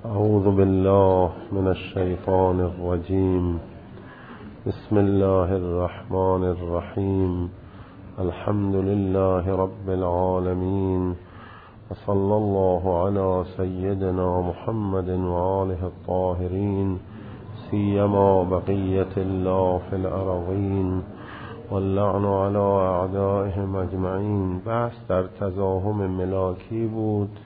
اعوذ بالله من الشیطان الرجیم. بسم الله الرحمن الرحیم. الحمد لله رب العالمین و صلی الله علی سیدنا محمد و آله الطاهرین، سیما بقیة الله فی الارضین واللعن علی اعدائهم اجمعین. بحث در تزاحم ملاکی بود.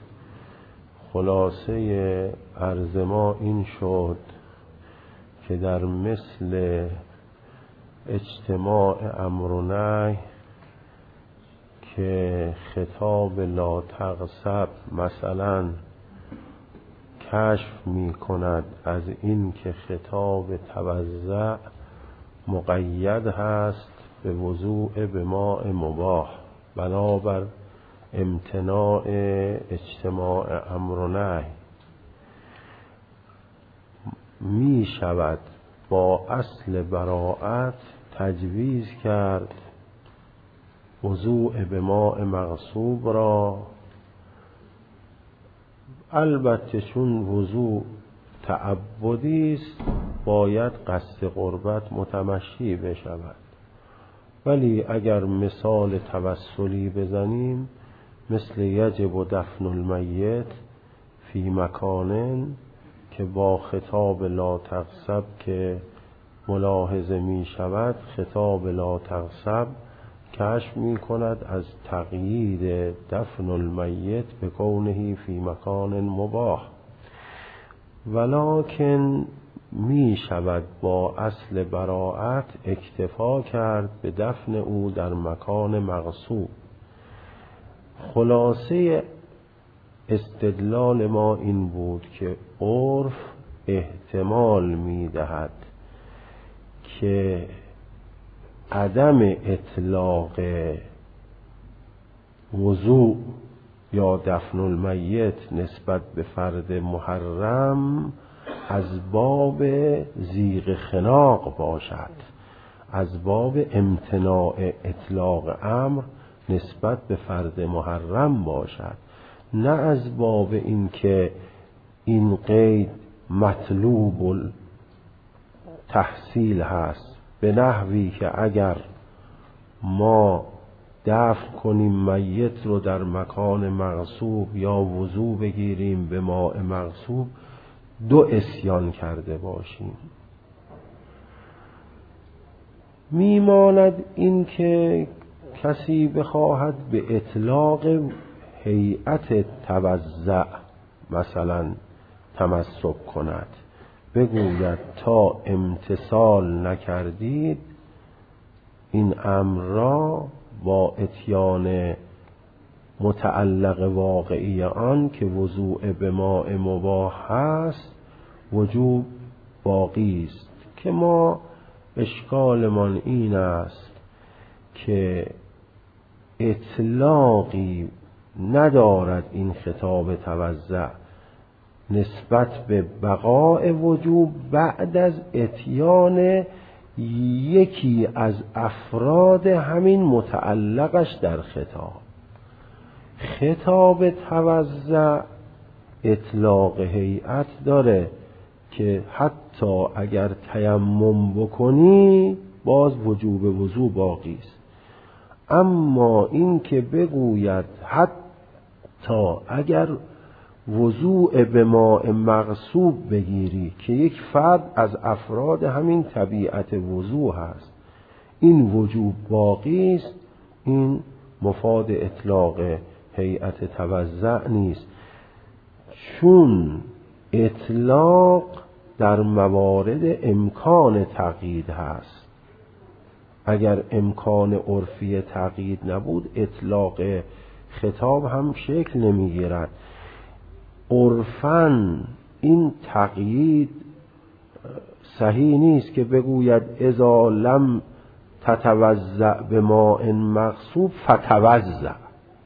خلاصه عرض ما این شد که در مثل اجتماع امر و نهی که خطاب لا تغصب مثلا کشف می کند از این که خطاب توزع مقید هست به وضوع به ماء مباح، بنابر امتناع اجتماع امر و نهی می شود با اصل براءت تجویز کرد وضوع به ماء مغصوب را، البته چون وضوع تعبدی است باید قصد قربت متمشی بشود. ولی اگر مثال توسلی بزنیم مثل یجب دفن المیت فی مکان که با خطاب لا تغصب که ملاحظه می شود، خطاب لا تغصب کشف می کند از تقیید دفن المیت به کونه فی مکان مباح، ولکن می شود با اصل براءت اکتفا کرد به دفن او در مکان مغصوب. خلاصه استدلال ما این بود که عرف احتمال می دهد که عدم اطلاق وضوع یا دفن المیت نسبت به فرد محرم از باب زیغ خناق باشد، از باب امتناع اطلاق امر نسبت به فرد محرم باشد، نه از باب این که این قید مطلوب تحصیل هست، به نحوی که اگر ما دفن کنیم میت رو در مکان مغصوب یا وضو بگیریم به ماء مغصوب دو عصیان کرده باشیم. میماند این که کسی بخواهد به اطلاق هیئت توزع مثلا تمسک کند، بگوید تا امتثال نکردید این امر را با اتیان متعلق واقعی آن که وضوع به ماء مباح است وجوب باقی است. که ما اشکالمان این است که اطلاقی ندارد این خطاب توزع نسبت به بقاء وجوب بعد از اتیان یکی از افراد همین متعلقش در خطاب. خطاب توزع اطلاق هیئت داره که حتی اگر تیمم بکنی باز وجوب وضو باقی است، اما این که بگوید حتی اگر وضوع به ماء مغصوب بگیری که یک فرد از افراد همین طبیعت وضو هست این وجوب باقی است، این مفاد اطلاق هیئت توزع نیست، چون اطلاق در موارد امکان تقیید هست. اگر امکان عرفی تقیید نبود اطلاق خطاب هم شکل نمیگیرد. عرفاً این تقیید صحیح نیست که بگوید اذا لم تتوزع به ماء مغصوب فتوزع.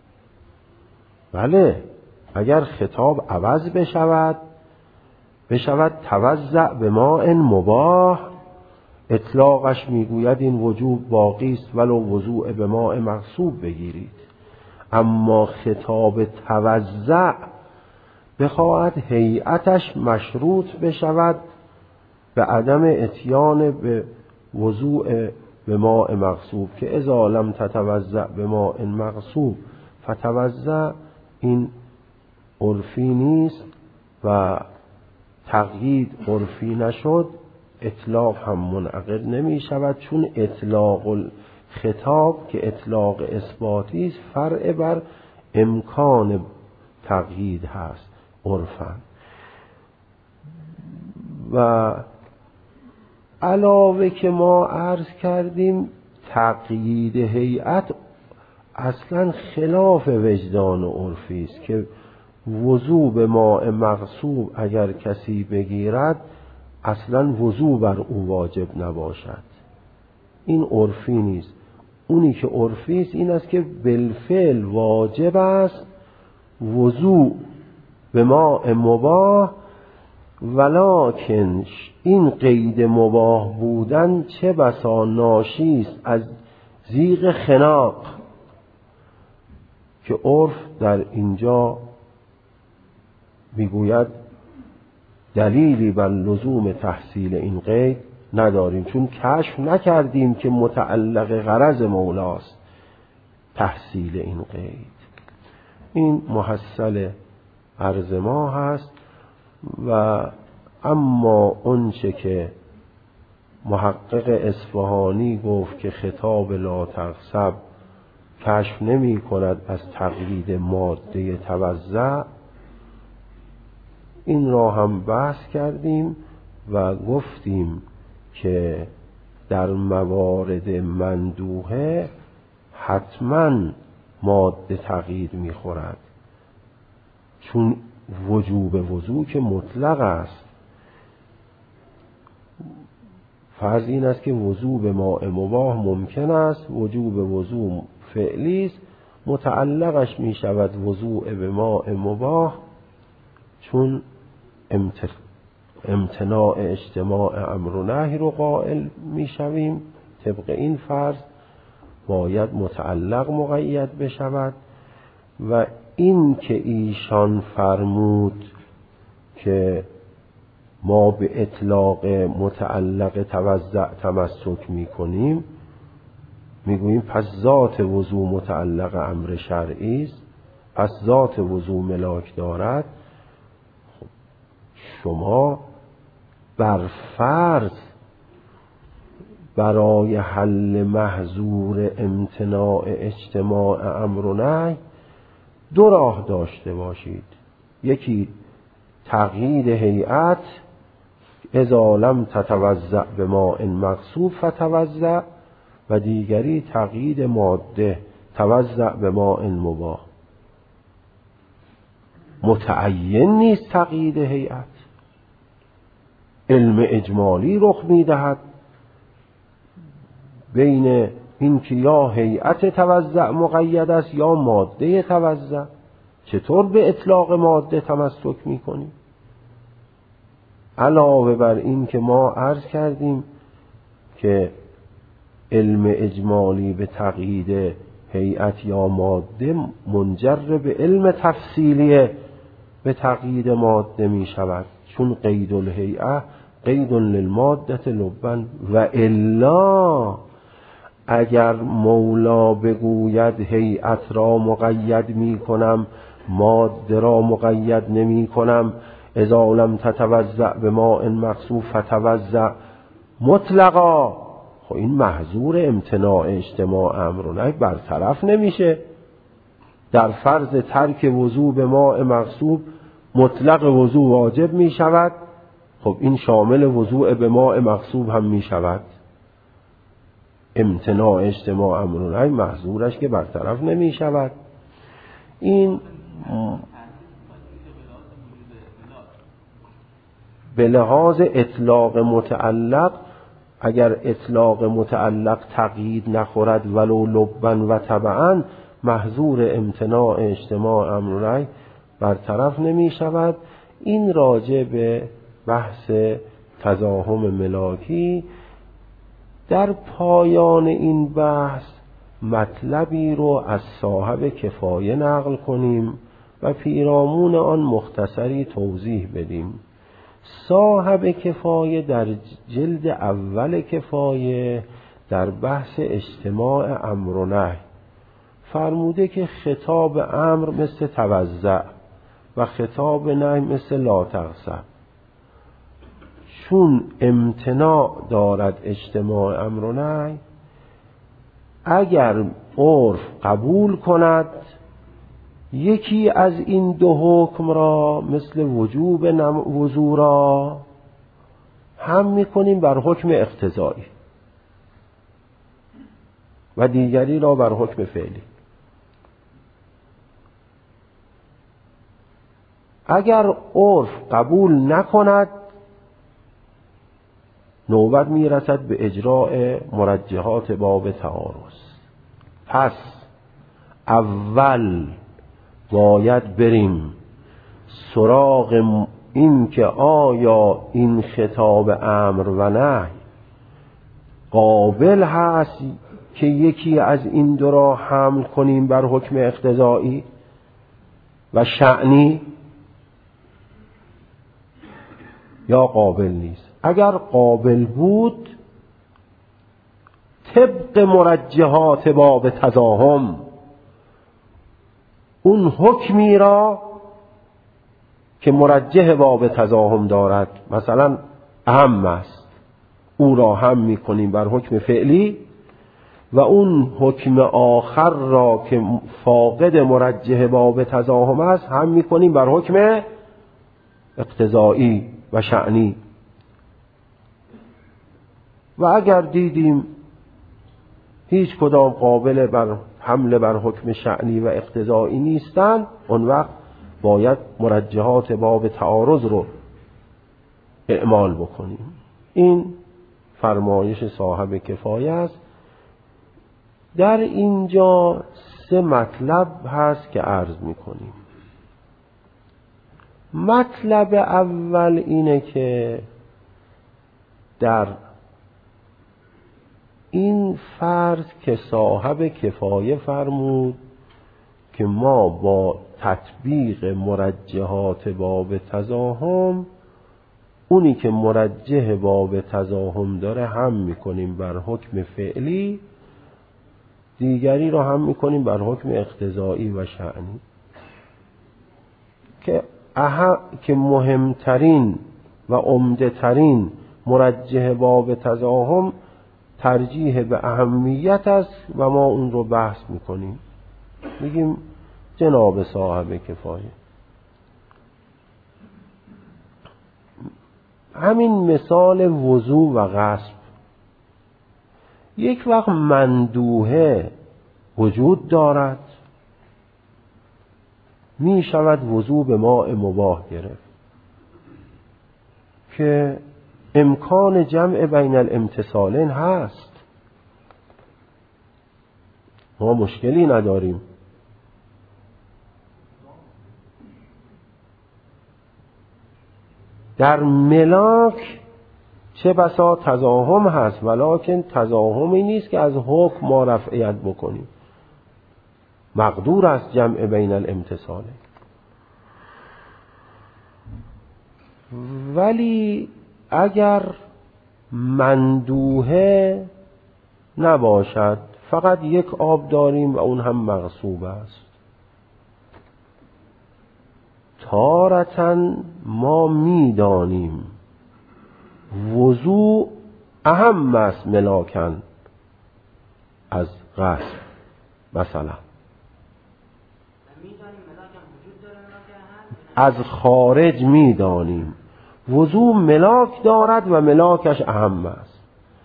بله، اگر خطاب عوض بشود توزع به ماء مباح، اطلاقش میگوید این وجوب باقی است ولو وضوع به ماء مغصوب بگیرید. اما خطاب توزع بخواهد هیئتش مشروط بشود به عدم اتیان به وضوء به ماء مغصوب، که اذا لم تتوضأ به ماء مغصوب فتوضأ، این عرفی نیست و تقیید عرفی نشد، اطلاق هم منعقد نمی شود، چون اطلاق الخطاب که اطلاق اثباتی است فرع بر امکان تقیید هست عرفاً. و علاوه که ما عرض کردیم تقیید هیئت اصلا خلاف وجدان عرفی است که وضو به ماء مغصوب اگر کسی بگیرد اصلا وضو بر او واجب نباشد. این عرفی نیست. اونی که عرفی است این است که بالفعل واجب است وضو به ماء مباح، ولکن این قید مباح بودن چه بسا ناشی است از ضیق خناق، که عرف در اینجا میگوید دلیلی بر لزوم تحصیل این قید نداریم، چون کشف نکردیم که متعلق غرض مولاست تحصیل این قید. این محصل عرض ما هست. و اما اونچه که محقق اصفهانی گفت که خطاب لا تغصب کشف نمی کند از تقیید ماده توزع، این را هم بحث کردیم و گفتیم که در موارد مندوحه حتما ماده تقیید می خورد، چون وجوب وضو که مطلق است. فرض این است که وضو به ماء مباح ممکن است، وجوب وضو فعلی است، متعلقش می شود وضو به ماء مباح، چون امتناع اجتماع امر و نهی رو قائل می شویم. طبق این فرض باید متعلق مقید بشود. و این که ایشان فرمود که ما به اطلاق متعلق توزع تمسک می کنیم، می گوییم پس ذات وضو متعلق امر شرعی است، پس ذات وضو ملاک دارد. شما بر فرض برای حل محظور امتناع اجتماع امر و نهی دو راه داشته باشید. یکی تقیید هیئت، اذا لم تتوضأ به ماء مغصوب فتوضأ، و دیگری تقیید ماده، توضأ به ماء مباح. متعین نیست تقیید هیئت، علم اجمالی رخ میدهد بین این که یا هیئت توزع مقید است یا ماده توزع. چطور به اطلاق ماده تمسک میکنیم؟ علاوه بر این که ما عرض کردیم که علم اجمالی به تقیید هیئت یا ماده منجر به علم تفصیلی به تقیید ماده می شود، چون قید الهیئه قید للماده لبا. و الا اگر مولا بگوید هیئت را مقید می کنم ماده را مقید نمی کنم، اذا لم تتوضأ به ماء مغصوب فتوضأ مطلقا، خب این محظور امتناع اجتماع امر و نهی برطرف نمیشه. در فرض ترک وضو به ماء مغصوب مطلق وضو واجب می شود، خب این شامل وضوء به ماء مغصوب هم می شود. امتناع اجتماع امر و نهی محظورش که برطرف نمی شود. این به لحاظ اطلاق متعلق، اگر اطلاق متعلق تقیید نخورد ولو لبن و تبعا، محظور امتناع اجتماع امر و نهی برطرف نمی شود. این راجع به بحث تزاحم ملاکی. در پایان این بحث مطلبی رو از صاحب کفایه نقل کنیم و پیرامون آن مختصری توضیح بدیم. صاحب کفایه در جلد اول کفایه در بحث اجتماع امر و نهی فرموده که خطاب امر مثل توزع و خطاب نهی مثل لا تغضب. چون امتناع دارد اجتماع امر و نهی، اگر عرف قبول کند یکی از این دو حکم را مثل وجوب وضو را هم میکنیم بر حکم اقتضایی و دیگری را بر حکم فعلی. اگر عرف قبول نکند نوبت میرسد به اجراء مرجحات باب تعارض. پس اول باید بریم سراغ این که آیا این خطاب امر و نهی قابل هست که یکی از این دو را حمل کنیم بر حکم اقتضایی و شأنی یا قابل نیست. اگر قابل بود طبق مرجحات باب تزاحم اون حکمی را که مرجح باب تزاحم دارد مثلا اهم است او را هم میکنیم بر حکم فعلی و اون حکم آخر را که فاقد مرجح باب تزاحم است هم میکنیم بر حکم اقتضایی و شأنی. و اگر دیدیم هیچ کدام قابل بر حمله بر حکم شأنی و اقتضایی نیستند، اون وقت باید مرجحات باب تعارض رو اعمال بکنیم. این فرمایش صاحب کفایه است. در اینجا 3 مطلب هست که عرض میکنیم. مطلب اول اینه که در این فرض که صاحب کفایه فرمود که ما با تطبیق مرجحات باب تزاحم اونی که مرجح باب تزاحم داره هم میکنیم بر حکم فعلی، دیگری رو هم میکنیم بر حکم اقتضایی و شأنی، که مهمترین و عمده ترین مرجح باب تزاحم ترجیح به اهمیت است و ما اون رو بحث میکنیم، میگیم جناب صاحب کفایه. همین مثال وضو و غسل، یک وقت مندوحه وجود دارد می شود وضو به ماء مباح گرفت که امکان جمع بین الامتصالین هست، ما مشکلی نداریم. در ملاک چه بسا تزاحم هست، ولکن تزاحمی نیست که از حکم ما رفعیت بکنیم، مقدور است جمع بین الامتصالین. ولی اگر مندوحه نباشد، فقط یک آب داریم و اون هم مغصوب است، تارةً ما میدانیم وضو اهم است ملاکن از غسل. مثلا از خارج میدانیم وضو ملاک دارد و ملاکش اهم است،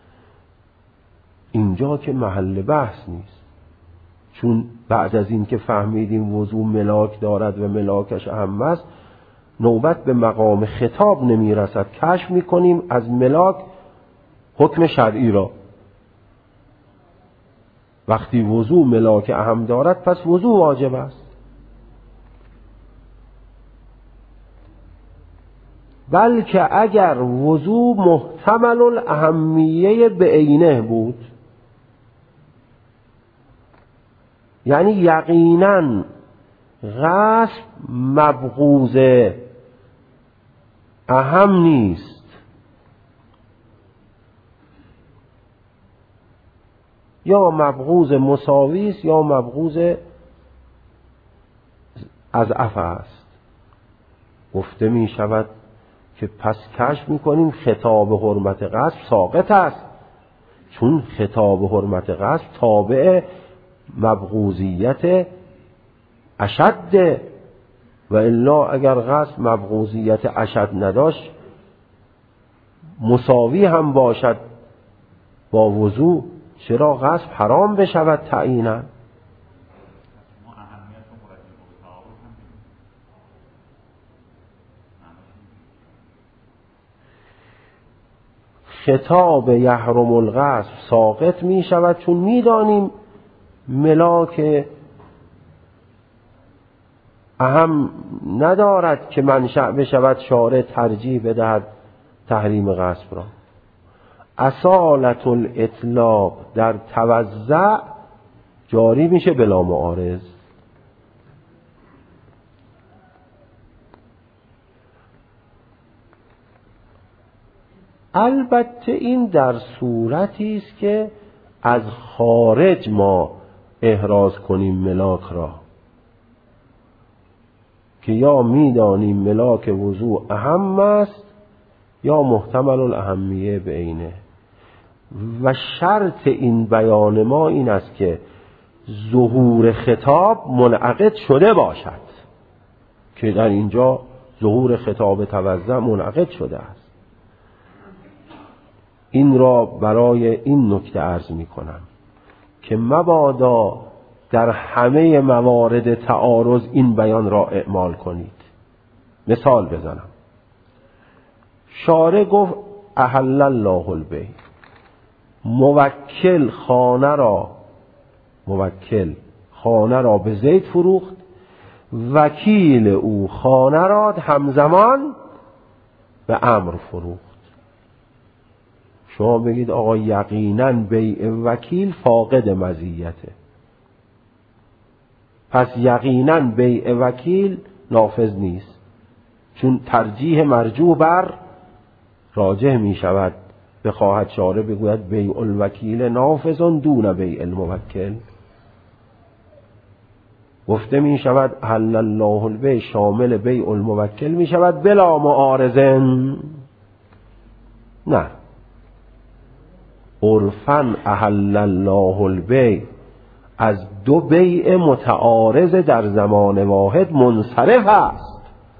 اینجا که محل بحث نیست، چون بعد از این که فهمیدیم وضو ملاک دارد و ملاکش اهم است نوبت به مقام خطاب نمی رسد، کشف می کنیم از ملاک حکم شرعی را. وقتی وضو ملاک اهم دارد پس وضو واجب است. بلکه اگر وضو محتمل الاهمیه به عینه بود، یعنی یقیناً غصب مبغوض اهم نیست، یا مبغوض مساوی است یا مبغوض اضعف است. گفته می شود که پس کشف می کنیم خطاب حرمت غصب ساقط است، چون خطاب حرمت غصب تابع مبغوضیت اشد، و الا اگر غصب مبغوضیت اشد نداشت مساوی هم باشد با وضوع، چرا غصب حرام بشود تعیینا؟ خطاب یحرم الغصب ساقط می شود چون می دانیم ملاک اهم ندارد که منشأ بشود شارع ترجیح بدهد تحریم غصب را. اصالت الاطلاق در توزع جاری میشه بلا معارض. البته این در صورتی است که از خارج ما احراز کنیم ملاک را، که یا میدانیم ملاک وضوع اهم است یا محتمل الاهمیه به عینه. و شرط این بیان ما این است که ظهور خطاب منعقد شده باشد، که در اینجا ظهور خطاب توزع منعقد شده است. این را برای این نکته عرض می کنم که مبادا در همه موارد تعارض این بیان را اعمال کنید. مثال بزنم. شارع گفت احل الله البیع، موکل خانه را به زید فروخت، وکیل او خانه را همزمان به عمرو فروخت. شما بگید آقا یقینا بیع وکیل فاقد مزیته، پس یقینا بیع وکیل نافذ نیست، چون ترجیح مرجوح بر راجح می شود. بخواهد شارع بگوید بیع الوکیل نافذ دون بیع الموکل، گفته می شود حل الله البیع شامل بیع الموکل می شود بلا معارضن. نه، عرفاً احل الله البیع از دو بیع متعارض در زمان واحد منصرف است.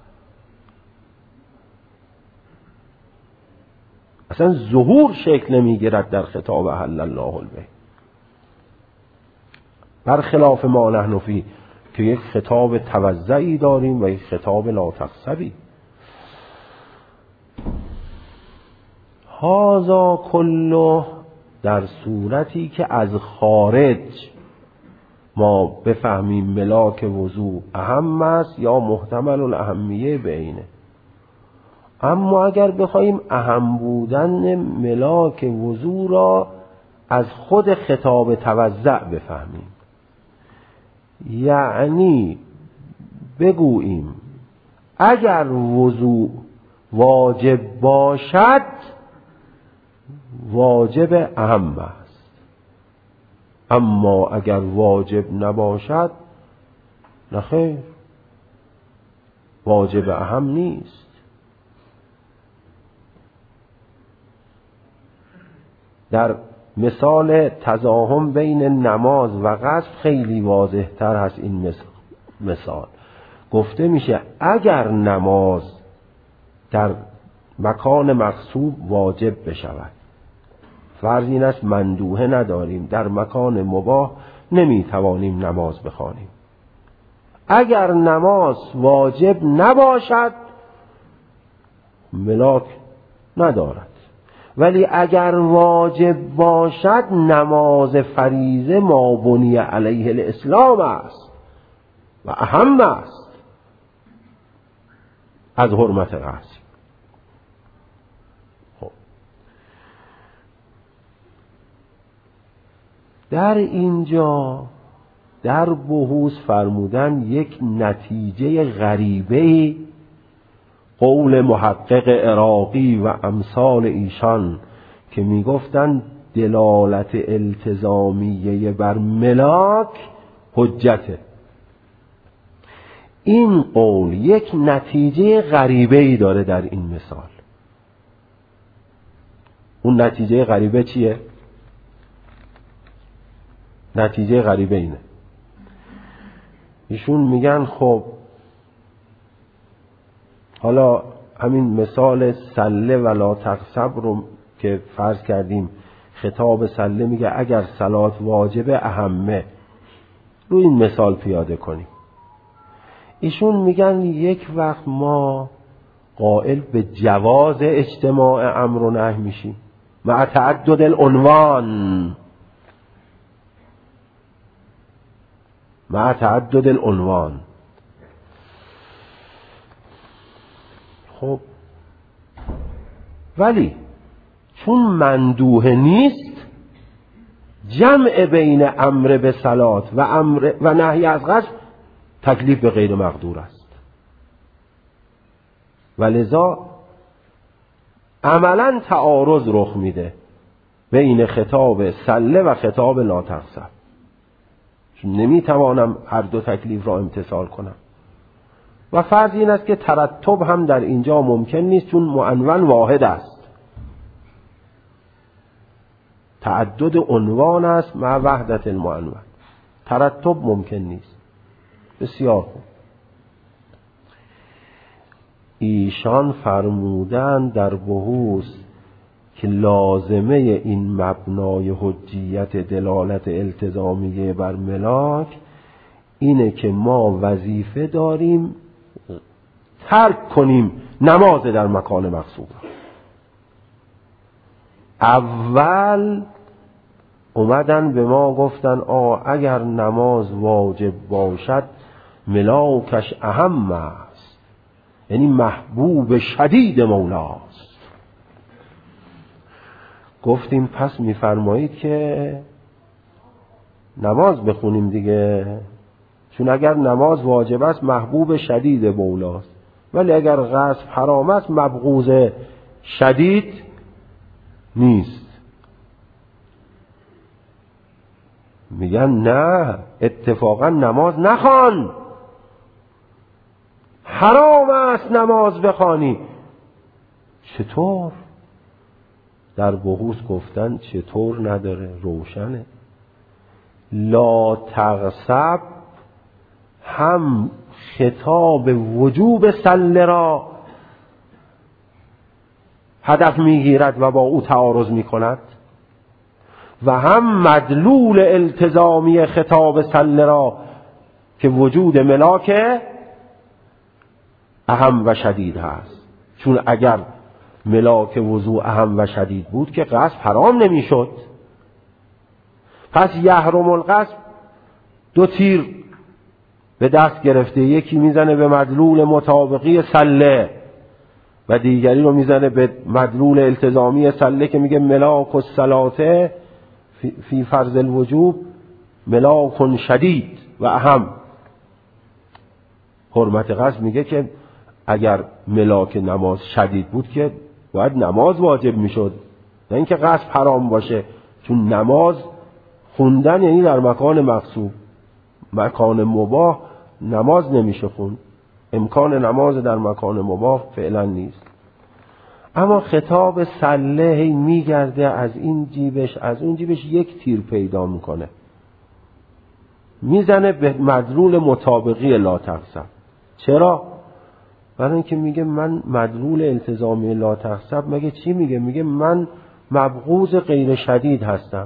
اصلا ظهور شکل نمیگیرد در خطاب احل الله البیع، برخلاف ما نحن فی که یک خطاب توزعی داریم و یک خطاب لا تقصبی. هذا کله در صورتی که از خارج ما بفهمیم ملاک وضوع اهم است یا محتمل الاهمیه بینه. اما اگر بخوایم اهم بودن ملاک وضوع را از خود خطاب توزع بفهمیم، یعنی بگوییم اگر وضوع واجب باشد واجب اهم است، اما اگر واجب نباشد نخیر، واجب اهم نیست. در مثال تزاحم بین نماز و غسل خیلی واضح تر هست این مثال. گفته میشه اگر نماز در مکان مغصوب واجب بشود، فرض این است مندوحه نداریم، در مکان مباح نمیتوانیم نماز بخوانیم. اگر نماز واجب نباشد ملاک ندارد، ولی اگر واجب باشد نماز فریضه ما بنی علیه الاسلام است و اهم است از حرمت غسل. خب در اینجا در بحوث فرمودن یک نتیجه غریبه، قول محقق عراقی و امثال ایشان که میگفتن دلالت التزامیه بر ملاک حجته. این قول یک نتیجه غریبه‌ای داره در این مثال. اون نتیجه غریبه چیه؟ نتیجه غریبه اینه، ایشون میگن خب حالا همین مثال سله ولا تغصب رو که فرض کردیم، خطاب سله میگه اگر صلات واجبه اهمه، رو این مثال پیاده کنیم. ایشون میگن یک وقت ما قائل به جواز اجتماع امر و نهی میشیم مع تعدد العنوان، مع تعدد العنوان. خب ولی چون مندوه نیست، جمع بین امر به صلات و امر و نهی از غصب تکلیف به غیر مقدور است، ولذا عملا تعارض رخ میده بین خطاب سله و خطاب لا تغصب. نمیتوانم هر دو تکلیف را امتثال کنم و فرض این است که ترتب هم در اینجا ممکن نیست، چون معنون واحد است، تعدد عنوان است مع وحدت المعنون، ترتب ممکن نیست. بسیار خوب. ایشان فرمودن در بحوث که لازمه این مبنای حجیت دلالت التزامیه بر ملاک اینه که ما وظیفه داریم ترک کنیم نماز در مکان مغصوب. اول اومدن به ما گفتن اگر نماز واجب باشد ملاکش اهم است، یعنی محبوب شدید مولاست. گفتیم پس میفرمایید که نماز بخونیم دیگه، چون اگر نماز واجب است محبوب شدید مولاست، ولی اگر غصب حرام است مبغوض شدید نیست. میگن نه، اتفاقا نماز نخوان، حرام است نماز بخوانی. چطور؟ در بحوث گفتن چطور نداره، روشنه. لا تغصب هم خطاب وجوب سله را هدف میگیرد و با او تعارض میکند و هم مدلول التزامی خطاب سله را که وجود ملاک اهم و شدید هست. چون اگر ملاک وضوع اهم و شدید بود که غصب حرام نمیشد. پس یحرم الغصب دو تیر به دست گرفته، یکی میزنه به مدلول مطابقی سله و دیگری رو میزنه به مدلول التزامی سله که میگه ملاک الصلاة فی فرض الوجوب ملاک شدید و اهم. حرمت غصب میگه که اگر ملاک نماز شدید بود که باید نماز واجب میشد، نه اینکه غصب حرام باشه، چون نماز خوندن یعنی در مکان مغصوب، مکان مباح نماز نمیشه خوند، امکان نماز در مکان مباح فعلا نیست. اما خطاب سله میگرده از این جیبش از اون جیبش، یک تیر پیدا میکنه، میزنه به مدلول مطابقی لا تغصب. چرا؟ برای اینکه میگه من مدلول التزامی لا تغصب مگه چی میگه؟ میگه من مبغوض غیر شدید هستم.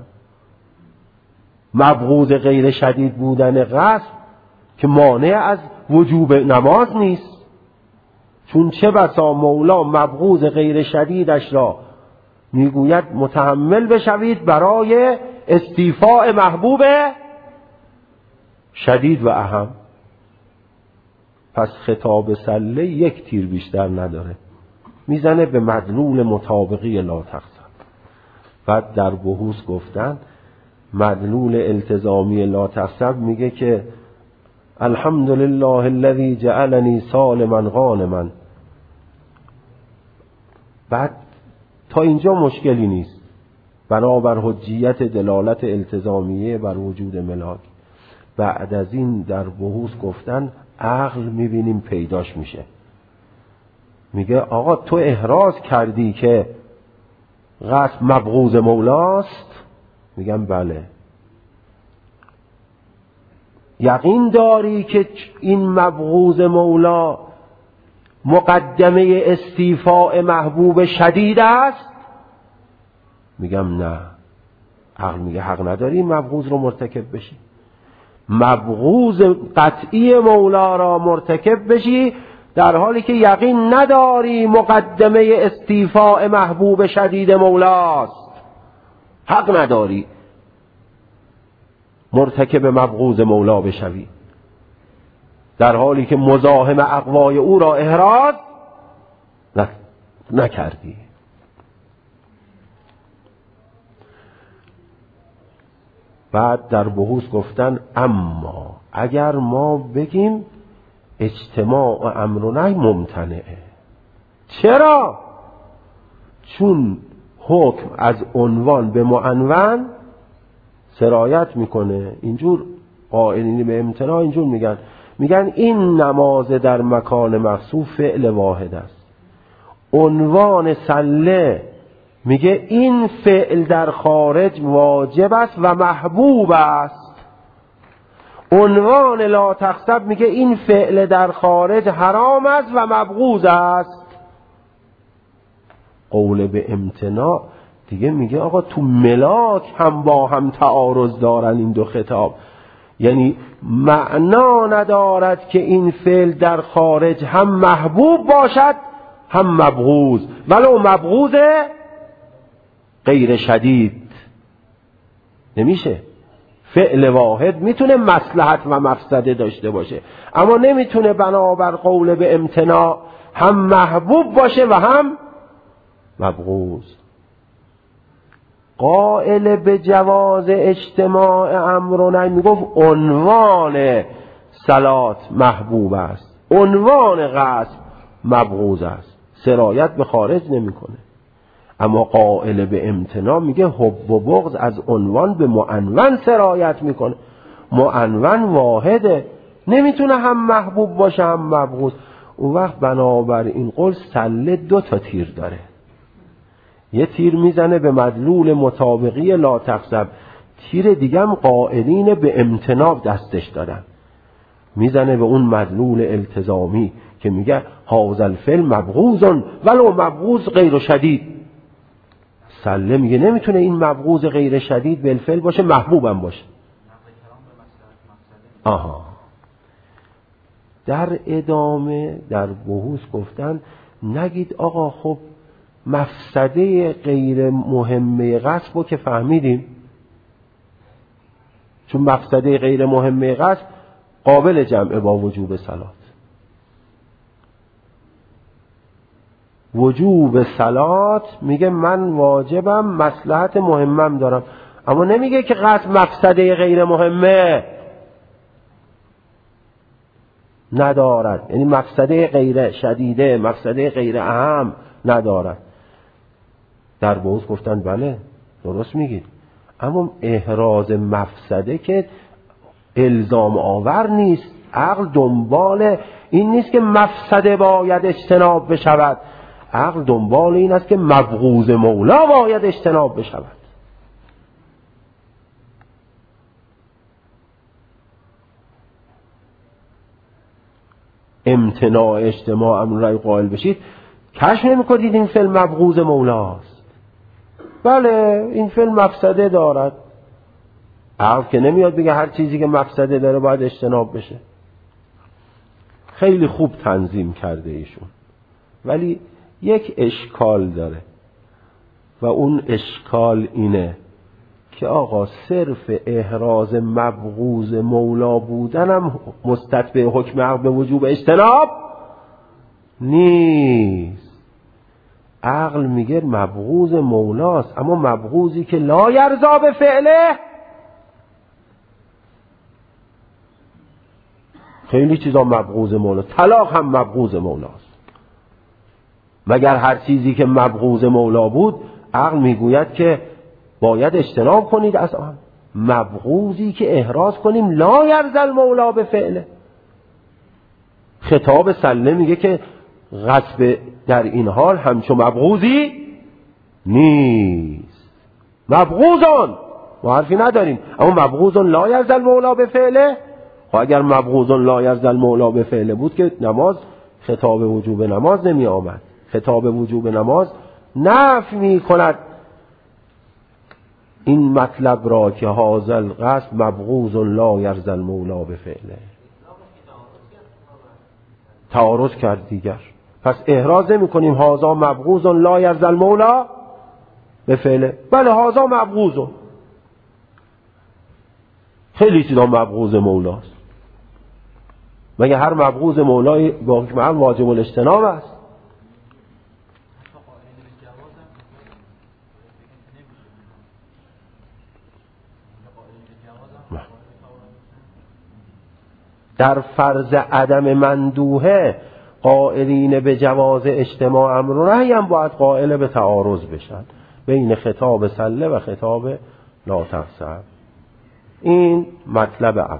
مبغوض غیر شدید بودن غصب که مانع از وجوب نماز نیست، چون چه بسا مولا مبغوض غیر شدیدش را میگوید متحمل بشوید برای استیفاء محبوب شدید و اهم. پس خطاب سله یک تیر بیشتر نداره، میزنه به مدلول مطابقی لا تغصب. بعد در بحوث گفتن مدلول التزامی لا تحسب میگه که الحمدلله الذی جعلنی سالما غانما. بعد تا اینجا مشکلی نیست، بنابر حجیت دلالت التزامیه بر وجود ملاک. بعد از این در بحوث گفتن عقل میبینیم پیداش میشه. میگه آقا تو احراز کردی که غصب مبغوض مولاست؟ میگم بله. یقین داری که این مبغوض مولا مقدمه استیفاء محبوب شدید است؟ میگم نه. عقل میگه حق نداری این مبغوض رو مرتکب بشی. مبغوض قطعی مولا را مرتکب بشی در حالی که یقین نداری مقدمه استیفاء محبوب شدید مولاست. حق نداری مرتکب مبغوض مولا بشوی در حالی که مزاحم اقوای او را احراز نکردی. بعد در بحوث گفتن اما اگر ما بگیم اجتماع امر و نهی ممتنعه. چرا؟ چون حکم از عنوان به معنون سرایت میکنه. اینجور قائلین به امتناع اینجور میگن این نماز در مکان مخصوص فعل واحد است. عنوان سله میگه این فعل در خارج واجب است و محبوب است. عنوان لا تخسب میگه این فعل در خارج حرام است و مبغوض است. قول به امتناع دیگه میگه آقا تو ملاک هم با هم تعارض دارن این دو خطاب. یعنی معنا ندارد که این فعل در خارج هم محبوب باشد هم مبغوض، ولو مبغوض غیر شدید. نمیشه. فعل واحد میتونه مصلحت و مفسده داشته باشه اما نمیتونه بنابر قول به امتناع هم محبوب باشه و هم مبغوض. قائل به جواز اجتماع امر و نهی میگفت عنوان صلات محبوب است، عنوان غصب مبغوض است، سرایت به خارج نمیکنه. اما قائل به امتناع میگه حب و بغض از عنوان به معنون سرایت میکنه. معنون واحده، نمیتونه هم محبوب باشه هم مبغوض. اون وقت بنابر این قول سله 2 تا تیر داره. یه تیر میزنه به مدلول مطابقی لا تخسب، تیر دیگه هم قائلین به امتناع دستش دادن، میزنه به اون مدلول التزامی که میگه هذا الفعل مبغوض ولو مبغوض غیر شدید. سله میگه نمیتونه این مبغوض غیر شدید بالفعل باشه، محبوبم باشه. آها. در ادامه در بحوث گفتن نگید آقا خب مفسده غیر مهمه غصب رو که فهمیدیم، چون مفسده غیر مهمه غصب قابل جمع با وجوب صلات. وجوب صلات میگه من واجبم، مصلحت مهمم دارم، اما نمیگه که غصب مفسده غیر مهمه ندارد، یعنی مفسده غیر شدیده، مفسده غیر اهم ندارد. در بحوث گفتن بله درست میگید، اما احراز مفسده که الزام آور نیست. عقل دنبال این نیست که مفسده باید اجتناب بشود، عقل دنبال این است که مبغوض مولا باید اجتناب بشود. امتناع اجتماع امر رای قائل بشید، کشف نمی‌کنید این فعل مبغوض مولاست. بله این فعل مفسده دارد. عقل که نمیاد بگه هر چیزی که مفسده داره باید اجتناب بشه. خیلی خوب تنظیم کرده ایشون، ولی یک اشکال داره و اون اشکال اینه که آقا صرف احراز مبغوض مولا بودنم مستتبع حکم عقل به وجوب اجتناب نیست. عقل میگه مبغوض مولاست، اما مبغوضی که لا یرضا به فعله خیلی چیزا مبغوض مولا، طلاق هم مبغوض مولاست. مگر هر چیزی که مبغوض مولا بود عقل میگوید که باید اجتناب کنید از آن. مبغوضی که احراز کنیم لا یرضی مولا به فعله. خطاب سله میگه که غصب در این حال همچو مبغوضی نیست. مبغوضون ما حرفی نداریم، اما مبغوضون لا یرضی مولا به فعله. خب اگر مبغوضون لا یرضی مولا به فعله بود که نماز، خطاب وجوب نماز نمی آمد. خطاب وجوب نماز نفی می کند این مطلب را که هازل قصد مبغوض لا یرضی مولا به فعله. تعارض کرد دیگر. پس احراز نمی کنیم هازا مبغوض لا یرضی مولا به فعله. بله هازا مبغوض، خیلی چیزا مبغوض مولاست. مگه هر مبغوض مولای با حکم هم واجب الاجتناب است؟ در فرض عدم مندوحه قائلین به جواز اجتماع امر و نهی هم باید قائل به تعارض بشن بین خطاب سله و خطاب لا تغضب. این مطلب اول.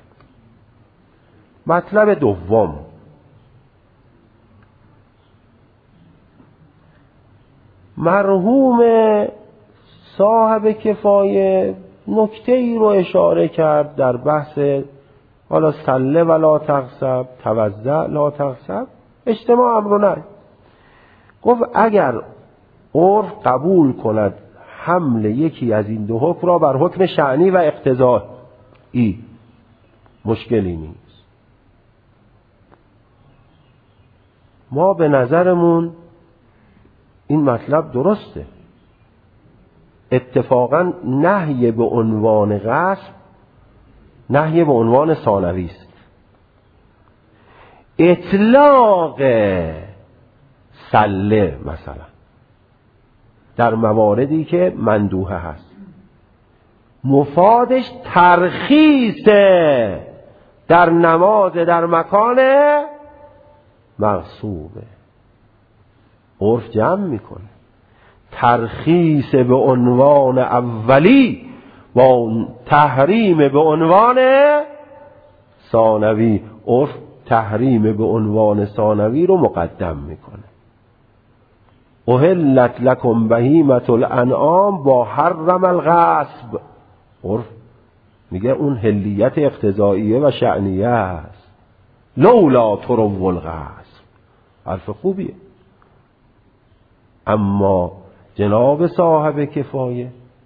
مطلب دوم، مرحوم صاحب کفایه نکته ای رو اشاره کرد در بحث حالا سله و لا تغضب، توضع لا تغضب، اجتماع امر و نهی. گفت اگر عرف قبول کند حمل یکی از این دو حکم را بر حکم شأنی و اقتضایی مشکلی نیست. ما به نظرمون این مطلب درسته. اتفاقا نهی به عنوان غصب نهی به عنوان ثانوی است. اطلاق سله مثلا در مواردی که مندوحه هست مفادش ترخیص در نماز در مکان مغصوبه. عرف جمع میکنه ترخیص به عنوان اولی با تحریم به عنوان ثانوی. عرف تحریم به عنوان ثانوی رو مقدم میکنه. احلت لکم بهیمة الانعام با حرم الغصب. عرف میگه اون حلیت اقتضائیه و شأنیه است. لولا ترو الغصب. حرف خوبیه. اما جناب صاحب کفایه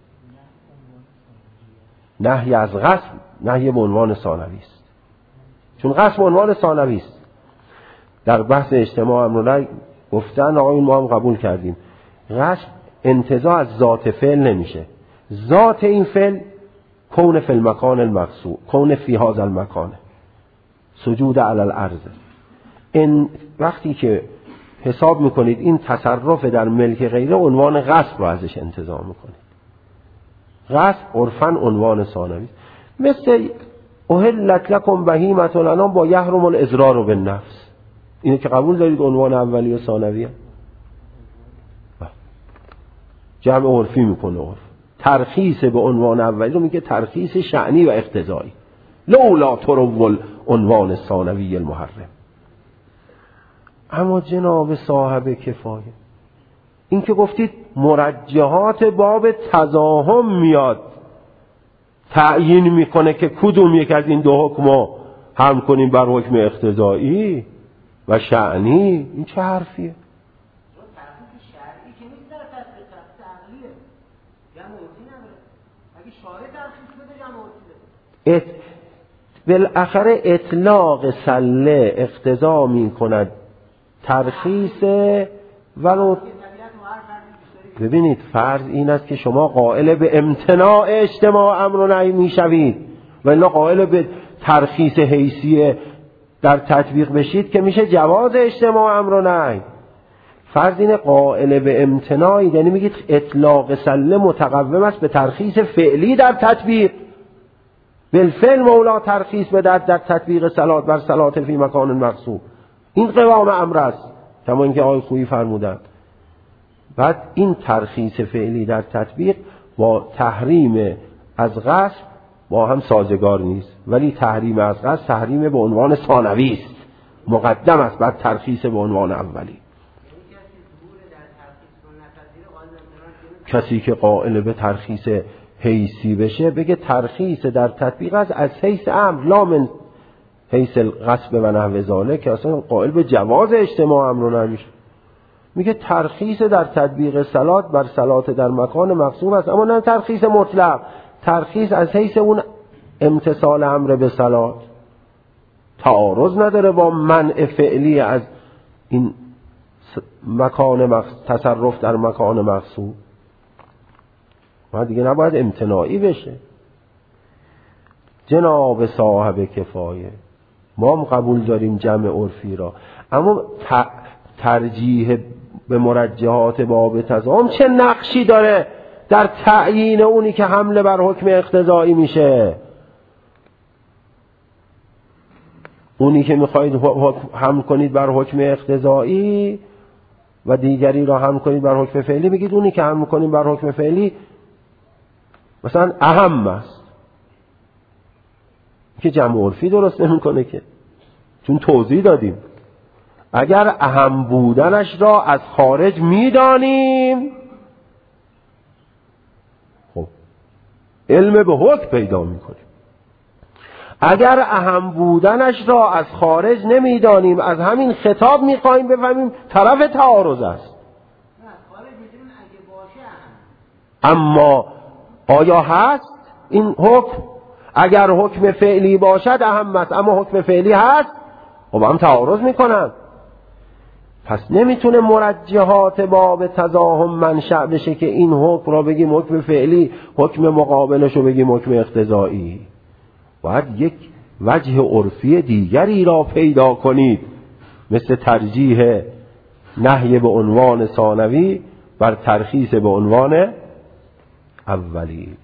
نهی از غصب نهی به عنوان ثانوی است، چون غصب عنوان ثانوی است. در بحث اجتماع امر و نهی گفتن آقایون ما هم قبول کردیم غصب انتزاع از ذات فعل نمیشه. ذات این فعل کون فی المکان المغصوب، کون فی هذا المکان، سجود علی الارض. این وقتی که حساب میکنید این تصرف در ملک غیره عنوان غصب رو ازش انتزاع میکنید. غصب عرفاً عنوان ثانوی. مثل احلت لکم بهیمة الانعام با یحرم الاضرار بالنفس. اینو که قبول دارید عنوان اولی و ثانویه. جمع عرفی میکنه. عرف ترخیص به عنوان اولی رو میگه ترخیص شأنی و اقتضایی. لولا ترو عنوان ثانوی المحرم. اما جناب صاحب کفایه این که گفتید مرجحات باب تزاحم میاد تعیین میکنه که کدوم یک از این دو حکم هم کنیم بر حکم اقتضایی و شأنی، این چه حرفیه؟ بالاخره اطلاق سله اقتضا می کند ترخیص. ولو ببینید فرض این است که شما قائل به امتناع اجتماع امر و نهی می شوید و الا قائل به ترخیص حیثیه در تطبیق بشید که میشه جواز اجتماع امر و نهی. فرض این قائل به امتناع یعنی میگید اطلاق سله متقوم است به ترخیص فعلی در تطبیق. بالفعل مولا ترخیص بدهد در تطبیق صلات بر صلات فی مکان مقصود. این قوام امر است کما اینکه آقای خویی فرمودند. بعد این ترخیص فعلی در تطبیق با تحریم از قصد با هم سازگار نیست، ولی تحریم از قصد تحریم به عنوان ثانوی است، مقدم است بر ترخیص به عنوان اولی. کسی که قائل به ترخیص حیثی بشه بگه ترخیص در تطبیق است از حیث امر، لا من حیث القصد و نحو ذالک، که اصلا قائل به جواز اجتماع امر رو نمیشه. میگه ترخیص در تطبیق صلات بر صلات در مکان مقصود است، اما نه ترخیص مطلق، ترخیص از حیث اون امتثال امر به صلات. تعارض نداره با منع فعلی از این مکان تصرف در مکان مقصود. ما دیگه نباید امتناعی بشه. جناب صاحب کفایه، ما هم قبول داریم جمع عرفی را، اما ترجیح به مرجحات باب تضام چه نقشی داره در تعیین اونی که حمله بر حکم اقتضایی میشه؟ اونی که میخواید حمل کنید بر حکم اقتضایی و دیگری را حمل کنید بر حکم فعلی، میگید اونی که حمل کنید بر حکم فعلی مثلا اهم است، که جمع عرفی درست نمیکنه که، چون توضیح دادیم اگر اهم بودنش را از خارج میدانیم خب علم به حکم پیدا میکنیم. اگر اهم بودنش را از خارج نمیدانیم، از همین خطاب میخواهیم بفهمیم طرف تعارض است. اما آیا هست این حکم؟ اگر حکم فعلی باشد اهم است، اما حکم فعلی هست، خب هم تعارض میکنن. پس نمیتونه مرجحات باب تضاهم منشأ بشه که این حکم را بگیم حکم فعلی، حکم مقابلش رو بگیم حکم اقتضایی. باید یک وجه عرفی دیگری را پیدا کنید، مثل ترجیح نهی به عنوان ثانوی بر ترخیص به عنوان اولی.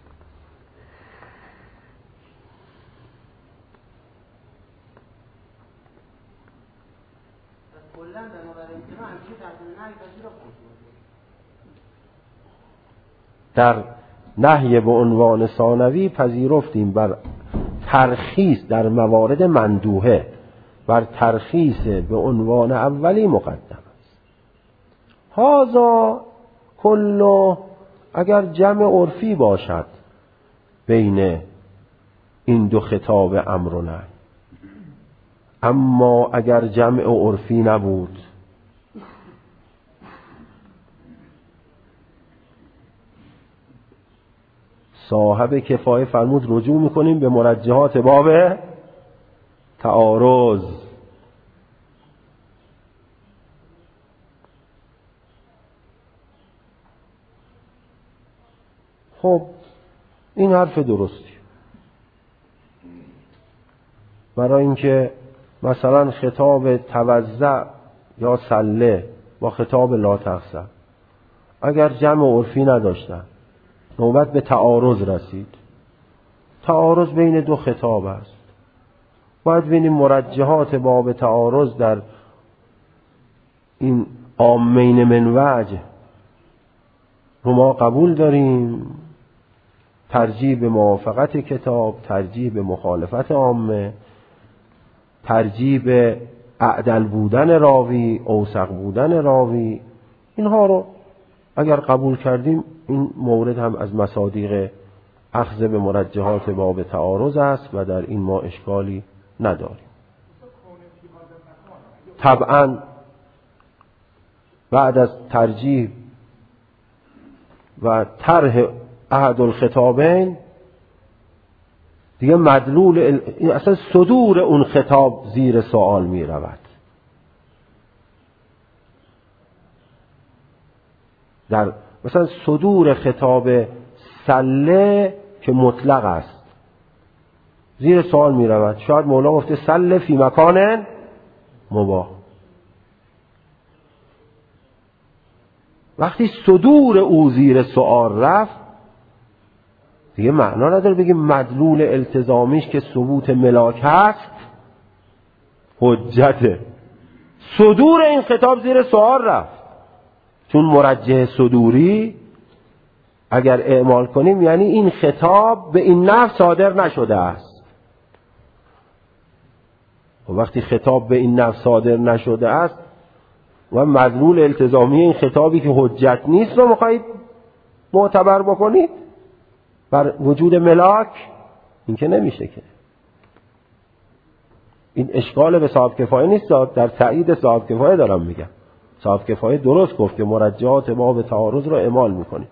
در نهی به عنوان ثانوی پذیرفتیم بر ترخیص در موارد مندوحه، بر ترخیص به عنوان اولی مقدم است. هذا کله اگر جمع عرفی باشد بین این دو خطاب امر و نهی. اما اگر جمع عرفی نبود، صاحب کفایه فرمود رجوع میکنیم به مرجحات باب تعارض. خب این حرف درستی، برای اینکه مثلا خطاب توزع یا سله با خطاب لا تخسر اگر جمع عرفی نداشتن، نوبت به تعارض رسید، تعارض بین دو خطاب است، باید ببینیم مرجحات باب تعارض در این عامین من وجه رو ما قبول داریم، ترجیح به موافقت کتاب، ترجیح به مخالفت عامه، ترجیح به اعدل بودن راوی، اوثق بودن راوی. اینها رو اگر قبول کردیم این مورد هم از مصادیق اخذ به مرجحات باب تعارض است و در این ما اشکالی نداریم. طبعا بعد از ترجیح و طرح احد الخطابین دیگه مدلول اصلا صدور اون خطاب زیر سوال می رود. در مثلا صدور خطاب سله که مطلق است زیر سوال می رود. شاید مولا گفته سله فی مکان مباح. وقتی صدور او زیر سوال رفت دیگه معنا نداره بگیم مدلول التزامیش که ثبوت ملاک هست حجته. صدور این خطاب زیر سوال رفت، چون مرجح صدوری اگر اعمال کنیم یعنی این خطاب به این نحو صادر نشده است. و وقتی خطاب به این نحو صادر نشده است و مدلول التزامی این خطابی که حجت نیست رو میخواهید معتبر بکنید بر وجود ملاک، این که نمیشه. که این اشکال به صاحب کفایه نیست، در تایید صاحب کفایه دارم میگم. صاحب کفایه درست گفت که مرجحات ما به تعارض رو اعمال میکنیم.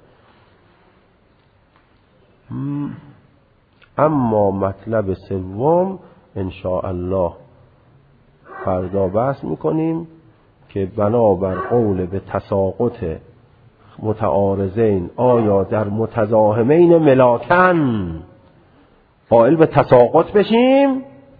اما مطلب سوم ان شاء الله فردا بحث میکنیم که بنابر قول به تساقط متعارضین آیا در متزاحمین ملاکن قائل به تساقط بشیم؟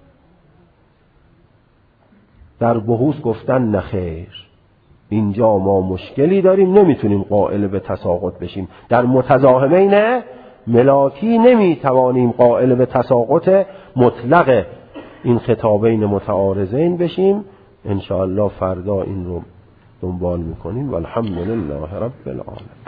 در بحوث گفتن نخیر، اینجا ما مشکلی داریم، نمیتونیم قائل به تساقط بشیم. در متزاحمین ملاکی نمیتوانیم قائل به تساقط مطلق این خطابین متعارضین بشیم. ان شاء الله فردا این رو دنبال میکنیم. والحمد لله رب العالمین.